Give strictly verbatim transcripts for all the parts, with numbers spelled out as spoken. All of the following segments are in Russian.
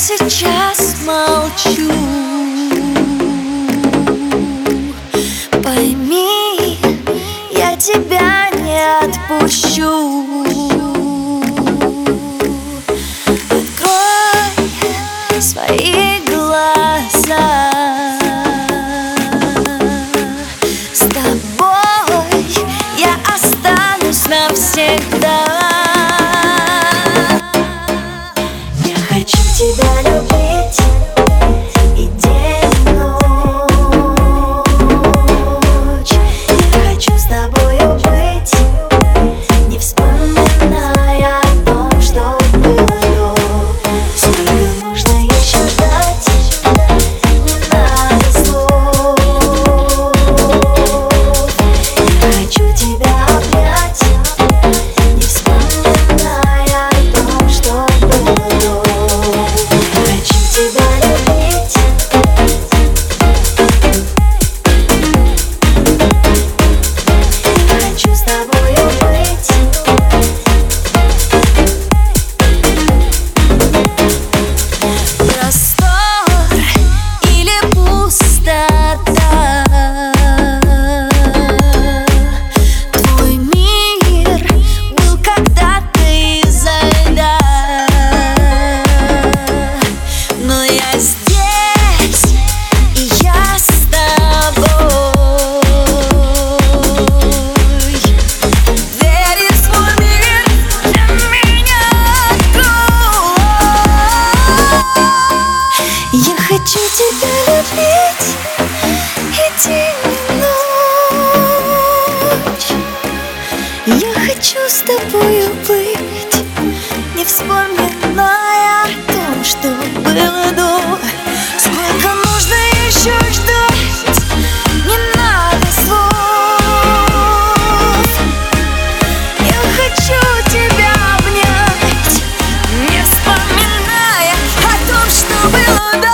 сейчас молчу. Пойми, я тебя не отпущу. Открой свои глаза. С тобой я останусь навсегда. Я хочу тебя любить и день и ночь. Я хочу с тобою быть, не вспоминая о том, что было до. Сколько нужно еще ждать, не надо слов. Я хочу тебя обнять, не вспоминая о том, что было до. Хочу тебя любить. Хочу с тобою быть. Простор или пустота, твой мир был когда-то изо льда. Но я здесь, и я с тобой. Дверь в свой мир для меня открой. Я хочу тебя любить и день и ночь. Я хочу с тобою быть, не вспоминая о том, что было до. Сколько нужно еще ждать, не надо слов. Я хочу тебя обнять, не вспоминая о том, что было до.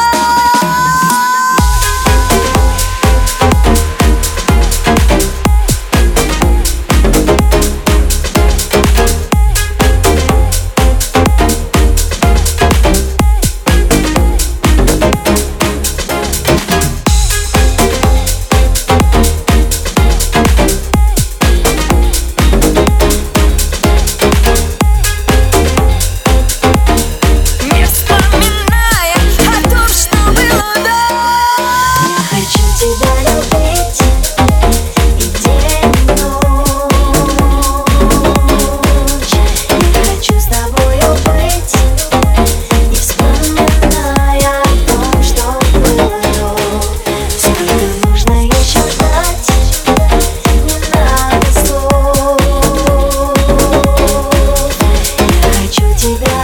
Не вспоминая о том, что было до. Я хочу тебя любить и день и ночь. Я хочу с тобою быть, не вспоминая о том, что было до. Сколько нужно еще ждать, не надо слов. Я хочу тебя